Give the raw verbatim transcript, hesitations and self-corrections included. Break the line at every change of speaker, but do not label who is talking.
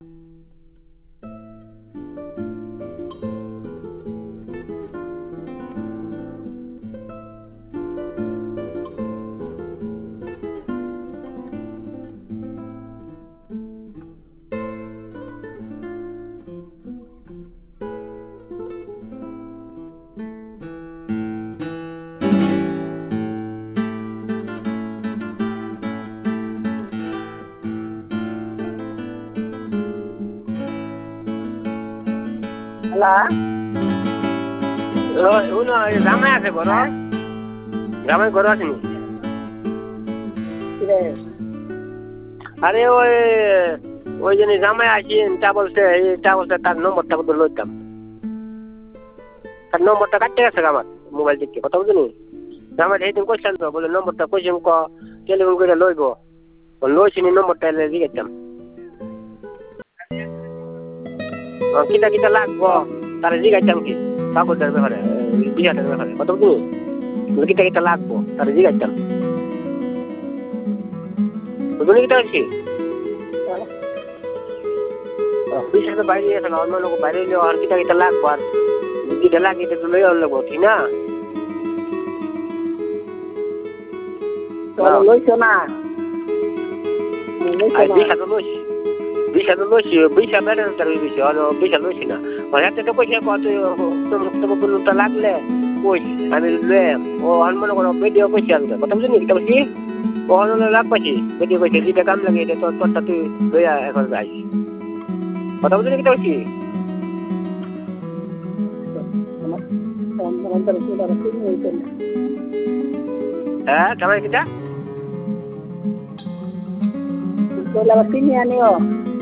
জামাই আছে ঘর জামাই ঘর আসেনি আরে ওই ওই জন্য জামাই আসি তা বলছে তা বলছে তার নম্বরটা বলতে লইতাম তার নম্বরটা কাটতে গেছে আমার মোবাইল থেকে কথা বুঝলি জামাই সেইদিন কইছিলাম তো বলে নম্বরটা কইছিলাম ক টেলিফোন করে লইব লইছিনি নম্বরটা এলে জিজ্ঞাসতাম কিতা কিতা লাগবো তারা জিজ্ঞাসতাম কি কাগজের ব্যাপারে বিয়াটার ব্যাপারে কথা বুঝলি কিতা কিতা লাগবো তারা জিজ্ঞাসতাম বুঝলি কিতা হচ্ছে বিশেষ বাইরে গেছে না অন্য লোক বাইরে হইলেও আর কিতা কিতা লাগবো আর যেটা লাগে এটা তো লই লাগবো ঠিক না লইছো না বিশা তো লইছি বিশা তো লইছি বিশা বেড়ে তার লইছি আর বিশা লইছি না হাতে তো কইছে কত তোমার লাগলে কই আমি লইম ও আর মনে করো ভিডিও কইছি আমি কথা বুঝলি কিতা বলছি ও হলো লাগবাছি ভিডিও কইছে যেটা কাম লাগে এটা তোর তোরটা তুই লইয়া এখন যাই কথা বুঝলি কিতা বলছি হ্যাঁ কেমন কিতা কিনে আনিও